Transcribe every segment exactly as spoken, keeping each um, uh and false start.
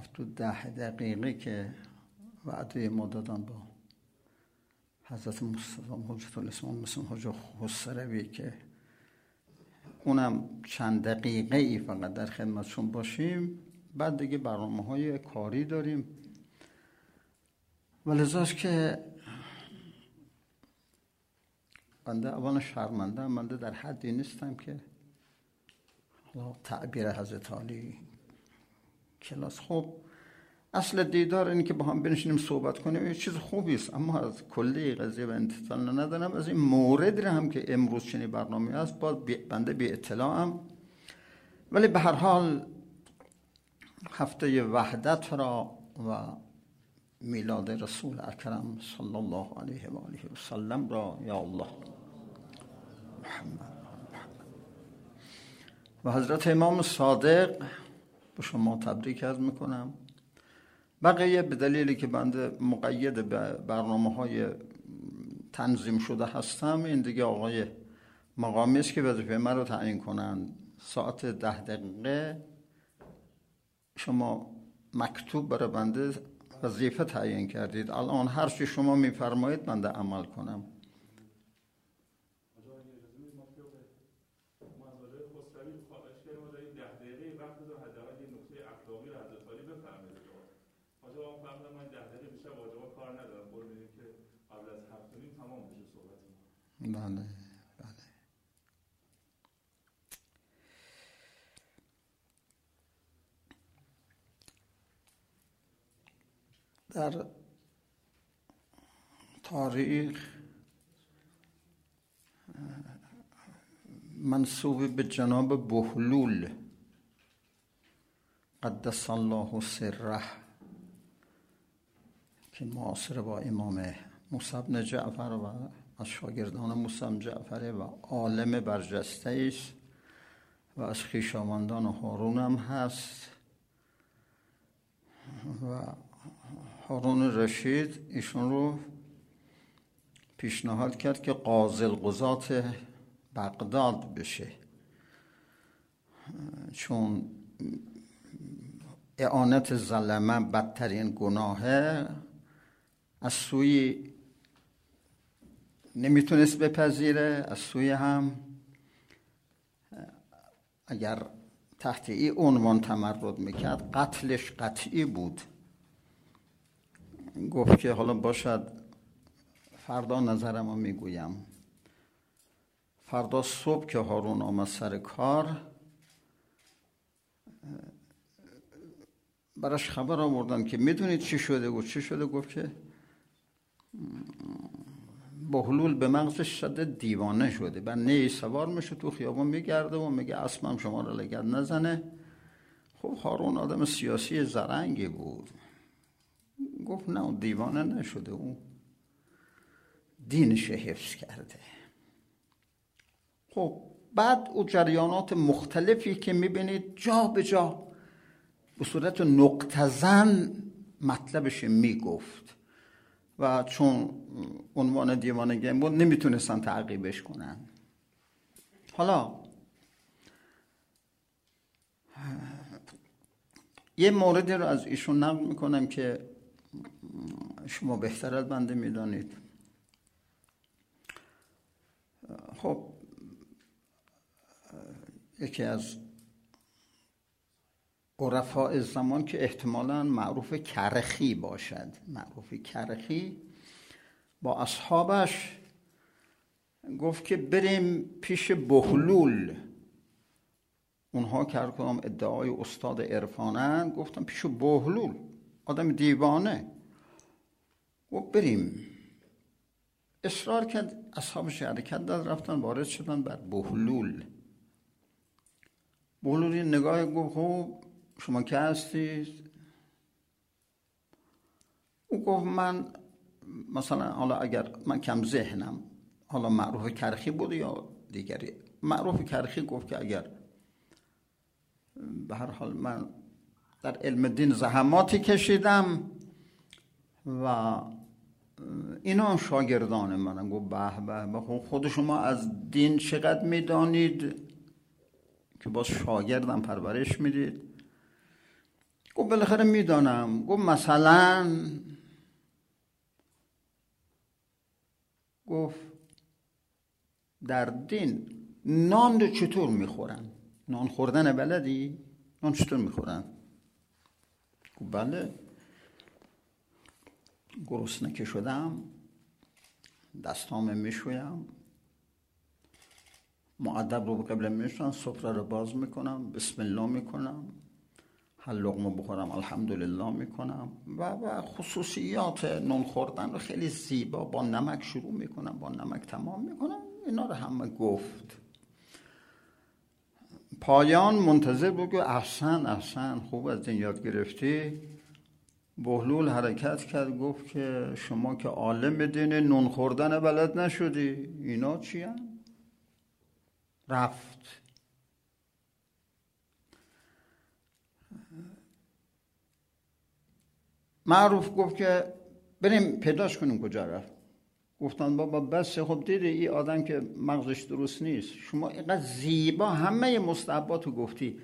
هفتاد ده دقیقه که وعده ما دادن با حضرت مصطفی حجت الاسلام مثل حجت خسروی که اونم چند دقیقه ای فقط در خدمتشون باشیم، بعد دیگه برنامه های کاری داریم و لذاست که بنده اولا شرمنده هم، بنده در حدی نیستم که حالا تعبیر حضرت علی کلاس. خب اصل دیدار اینه که با هم بنشینیم صحبت کنیم، یه چیز خوبی است، اما از کلی قضیه و انتظار ندارم. از این مورد هم که امروز چنین برنامه است باز بنده بی اطلاعم، ولی به هر حال هفته وحدت را و میلاد رسول اکرم صلی الله علیه و آله و سلم را یا الله محمد و حضرت امام صادق به شما تبریک عرض میکنم. بقیه به دلیلی که بنده مقید به برنامه‌های تنظیم شده هستم، این دیگه آقای مقامی است که وظیفه من رو تعیین کنن. ساعت ده دقیقه شما مکتوب برای بنده وظیفه تعیین کردید، الان هر چی شما میفرمایید بنده عمل کنم. بله بله. در تاریخ منسوب به جناب بهلول قدس الله سره که معاصر با امام موسی بن جعفر و از شاگردان موسی بن جعفر و عالم برجسته است و از خویشاوندان هارون هم هست و هارون رشید ایشون رو پیشنهاد کرد که قاضی القضات بغداد بشه، چون اعانت ظلمه بدترین گناهه، از سوی نمیتونست بپذیره، از سوی هم اگر تحت این عنوان تمرد میکرد قتلش قطعی بود. گفت که حالا باشد فردا نظرمو میگویم. فردا صبح که هارون آمد سر کار براش خبر آوردن که میدونید چی شده؟ گفت چی شده؟ گفت که بهلول به مغزش شده دیوانه شده، بعد نی سوار میشه تو خیابون میگرده و میگه اسبم شما رو لگد نزنه. خب هارون آدم سیاسی زرنگی بود، گفت نه دیوانه نشده، اون دینش حفظ کرده. خب بعد او جریانات مختلفی که میبینید جا به جا به صورت نقطه زن مطلبش میگفت و چون عنوان دیوانگی بود نمیتونستن تعقیبش کنن. حالا یه موردی رو از ایشون نقل میکنم که شما بهتر از بنده میدانید. خب یکی از عرفاء زمان که احتمالاً معروف کرخی باشد، معروف کرخی با اصحابش گفت که بریم پیش بهلول. اونها که هر کدام ادعای استاد عرفانن، گفتم پیش بهلول آدم دیوانه. گفت بریم. اصرار کرد، اصحابش حرکت داد، رفتن وارد شدن بر بهلول. بهلول یه نگاه گفت خب شما که هستید؟ او گفت من مثلا حالا اگر من کم ذهنم، حالا معروف کرخی بود یا دیگری، معروف کرخی گفت که اگر به هر حال من در علم دین زحماتی کشیدم و اینا شاگردان منم. گفت به به به، خود شما از دین چقدر میدانید که باز شاگردم پرورش میدید؟ گفت بالاخره میدانم. گفت مثلا گفت در دین نان رو چطور میخورن؟ نان خوردن بلدی؟ نان چطور میخورن؟ گفت بله. گرسنه که شدم دستام میشویم، مؤدب رو به قبله میشونم، سفره رو باز میکنم، بسم الله میکنم، هر لقمه بخورم الحمدلله میکنم و و خصوصیات نان خوردن رو خیلی زیبا با نمک شروع میکنم، با نمک تمام میکنم. اینا رو همه گفت. پایان منتظر بود که احسن احسن خوب از این یاد گرفتی. بهلول حرکت کرد گفت که شما که عالم دین نون خوردن بلد نشدی، اینا چی هم؟ رفت. معروف گفت که بریم پیداش کنیم کجا رفت. گفتن بابا بس، خب دیدی این آدم که مغزش درست نیست، شما اینقدر زیبا همه مستحباتو گفتی،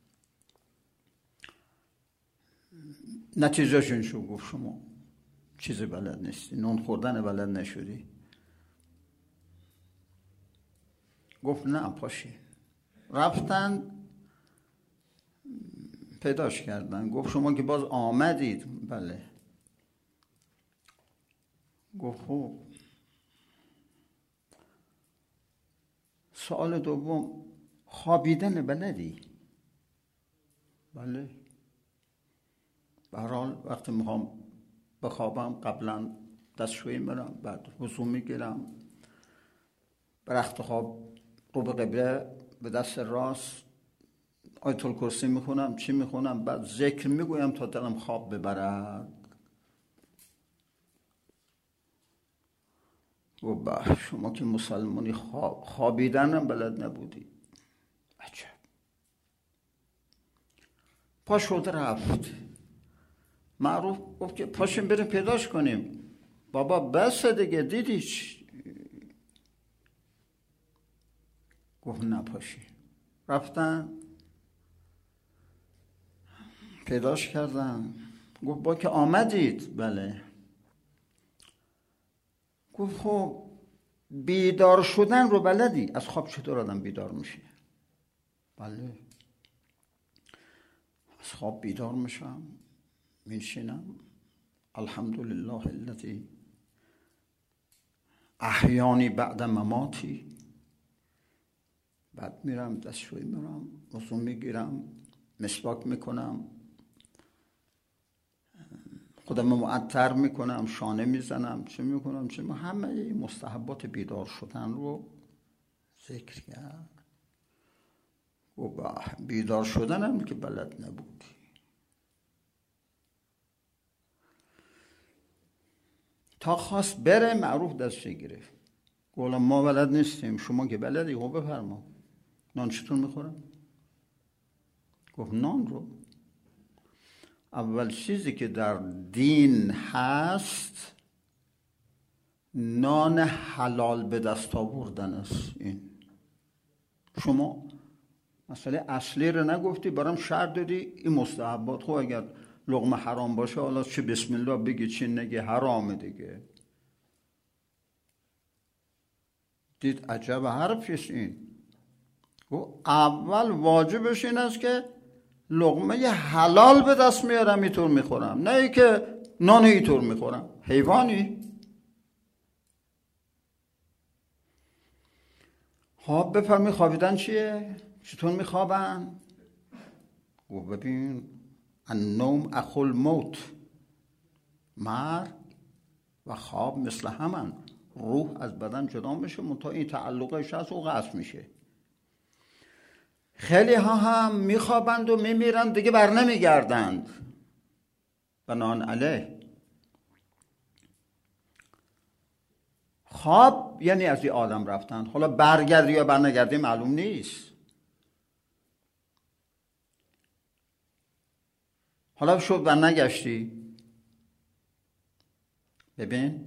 نتیجهشون شو. گفت شما چیزی بلد نیستی، نون خوردن بلد نشدی. گفت نه پاشی. رفتن پیداش کردن. گفت شما که باز آمدید؟ بله. گفت خب سوال دوم، خوابیدن بلدی؟ بله. به هر حال وقتی میخوام بخوابم قبلا دستشویی میرم، بعد وضو میگیرم، به رخت خواب رو به قبله به دست راست آیت الکرسی میخونم، چی میخونم، بعد ذکر میگویم تا دلم خواب ببرد. و با شما که مسلمانی خواب خوابیدنم بلد نبودی. عجب. پا شد رفت. معروف گفت که پاشیم بریم پیداش کنیم. بابا بس دیگه، دیدی چی؟ گفت نه پاشی. رفتن پیداش کردن. گفت با که آمدید؟ بله. گفت خب بیدار شدن رو بلدی؟ از خواب چطور آدم بیدار میشه؟ بله. از خواب بیدار میشم، میشینم، الحمدلله الذی احیانی بعد مماتی. بعد میرم دستشویی میرم، وضو میگیرم، مسواک میکنم، خودم معطر میکنم، شانه میزنم، چه میکنم چه میکنم. همه مستحبات بیدار شدن رو ذکر کرد. و بیدار شدن هم که بلد نبودی. تا خواست بره معروف دستش گرفت. گفت ما بلد نیستیم، شما که بلدی. خب بفرما نان چطور میخورم؟ گفت نان رو اول چیزی که در دین هست نان حلال به دست آوردن است. این شما مسئله اصلی رو نگفتی، برام شرط دادی این مستحبات. خب اگر لقمه حرام باشه حالا چه بسم الله بگی چه نگی، حرامه دیگه. دید عجب حرفیست این. و اول واجبش این است که لقمه حلال به دست میارم اینطور میخورم، نه ای که نان اینطور میخورم. حیوانی. خب بفرمی خوابیدن چیه؟ چطور میخوابن؟ و ببین النوم اخو الموت، مرگ و خواب مثل همن. روح از بدن جدا میشه، منتها این تعلقش هست و قصد میشه. خیلی ها هم میخوابند و میمیرند دیگه بر نمیگردند. بنان علیه خواب یعنی از این عالم رفتن. حالا برگردی یا برنگردی معلوم نیست. حالا شد برنگشتی. ببین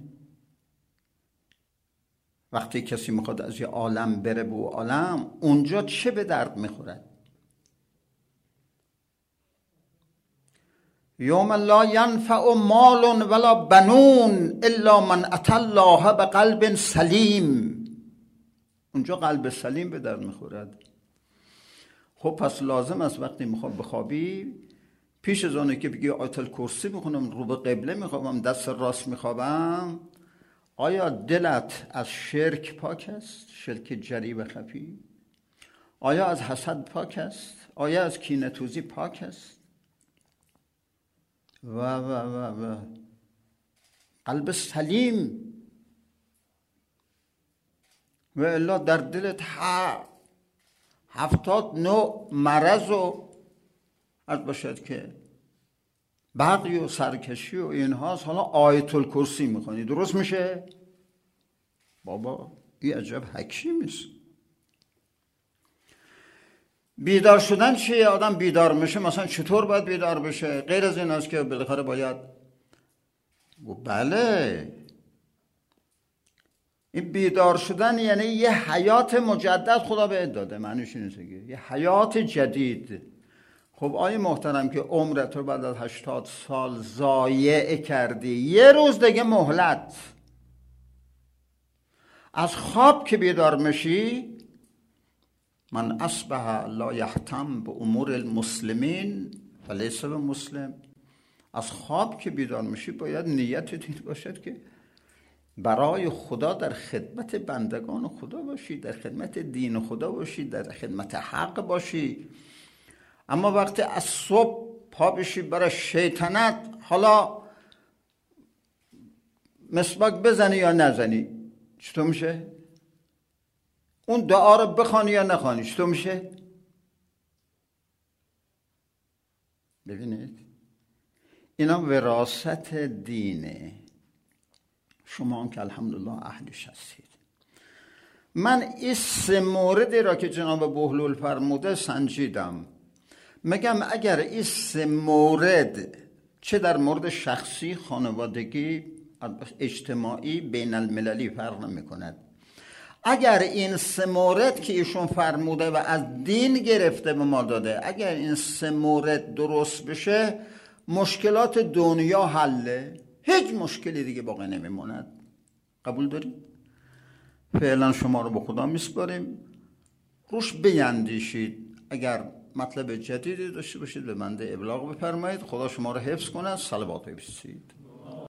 وقتی کسی میخواد از یه عالم بره به عالم، اونجا چه به درد میخوره؟ یوم لا ینفع مال ولا بنون الا من اتى الله بقلب سلیم. اونجا قلب سلیم به درد میخورد. خب پس لازم است وقتی میخواب بخوابی پیش از آنه که بگی آیت الکرسی میخونم، رو به قبله میخوابم، دست راست میخوابم، آیا دلت از شرک پاک است؟ شرک جری و خفی؟ آیا از حسد پاک است؟ آیا از کینه‌توزی پاک است؟ و و و و قلب سلیم. و الا در دلت هفتاد نوع مرض و از باشد که بغی و سرکشی و اینهاست، حالا آیت الکرسی میخونی درست میشه؟ بابا این عجب حکیم است. بیدار شدن چیه؟ آدم بیدار میشه مثلا چطور باید بیدار بشه؟ غیر از این است که بالاخره باید و بله این بیدار شدن یعنی یه حیات مجدد خدا بهت داده، معنیش اینه یه حیات جدید. خب آقای محترم که عمرت رو بعد از هشتاد سال ضایع کردی، یه روز دیگه مهلت. از خواب که بیدار میشی، من اصبح لا یهتم به امور المسلمین فلیس بمسلم. از خواب که بیدار میشی باید نیتت این باشد که برای خدا در خدمت بندگان خدا باشی، در خدمت دین خدا باشی، در خدمت حق باشی. اما وقتی از صبح پا بشی برای شیطنت، حالا مسواک بزنی یا نزنی چطور میشه؟ اون دعا رو بخوانی یا نخوانی چطور میشه؟ ببینید اینا وراثت دینه، شما هم که الحمدلله اهلش هستید. من این سه موردی را که جناب بهلول فرموده سنجیدم. میگم اگر این سه مورد چه در مورد شخصی، خانوادگی، اجتماعی، بین المللی فرق نمی کند، اگر این سه مورد که ایشون فرموده و از دین گرفته به ما داده، اگر این سه مورد درست بشه مشکلات دنیا حله، هیچ مشکلی دیگه باقی نمیموند. قبول دارید؟ فعلا شما رو به خدا میسپاریم، روش بیندیشید. اگر مطلب جدیدی داشته باشید به بنده ابلاغ بفرمایید. خدا شما رو حفظ کنه. صلوات بفرستید.